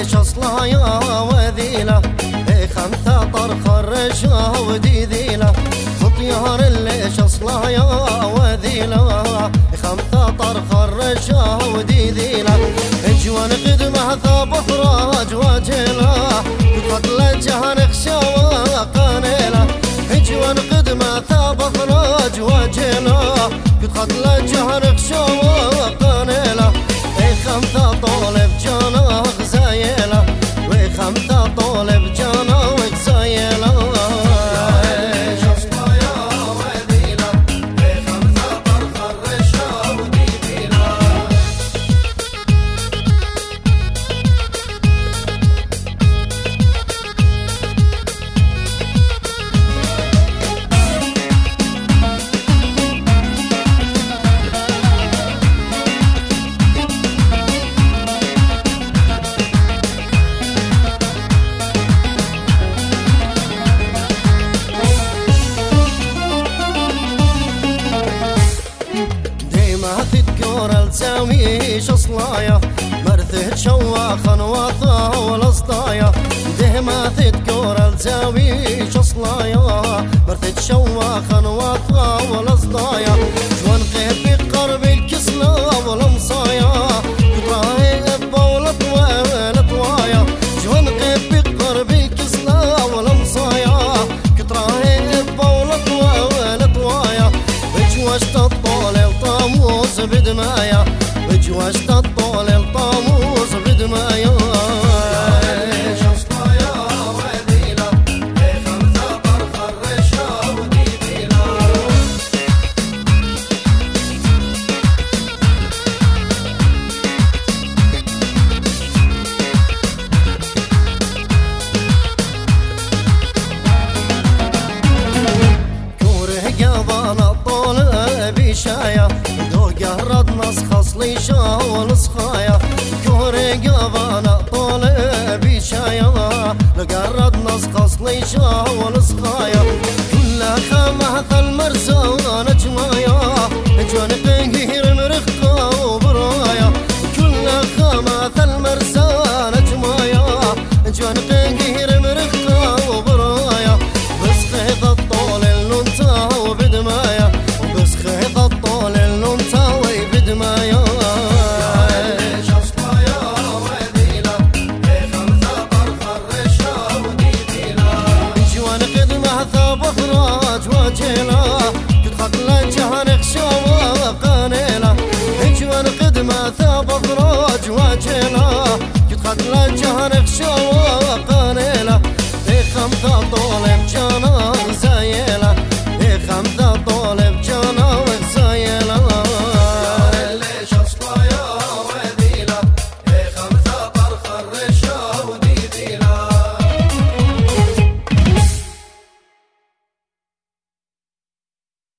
ليش اصلها يا وذيله خمسة طرخ الرشا وديذيله خطيار ليش اصلها يا وذيله خمسة طرخ الرشا وديذيله جوان قدمه ثاب افراج وجيله بقتل جهن خشاوه قانيله جوان قدمه ثاب افراج وجيله بقتل جهن خشاوه قانيله خمسة طالب جانا غزايله وخمسة طالب جانا وغزايله تساويش اصلايا مرثت شواخا وطا والاسطايا دهما تذكر الزاويش اصلايا مرثت شواخا وطا والاسطايا جوان قيب بقرب الكسلة والمصايا قطراهي ابا والطوايا جوان قيب بقرب الكسلة والمصايا قطراهي ابا والطوايا بجواشت الطالب طاموس بدمايا بجواشت الطالب طاموس بدمايا شايا دو قهرد نسخص لي شاول صخايا كوري قبانا طالبي شايا لقرد نسخص لي شاول صخايا كلها خمهث المرسانة جمايا جوان قنقير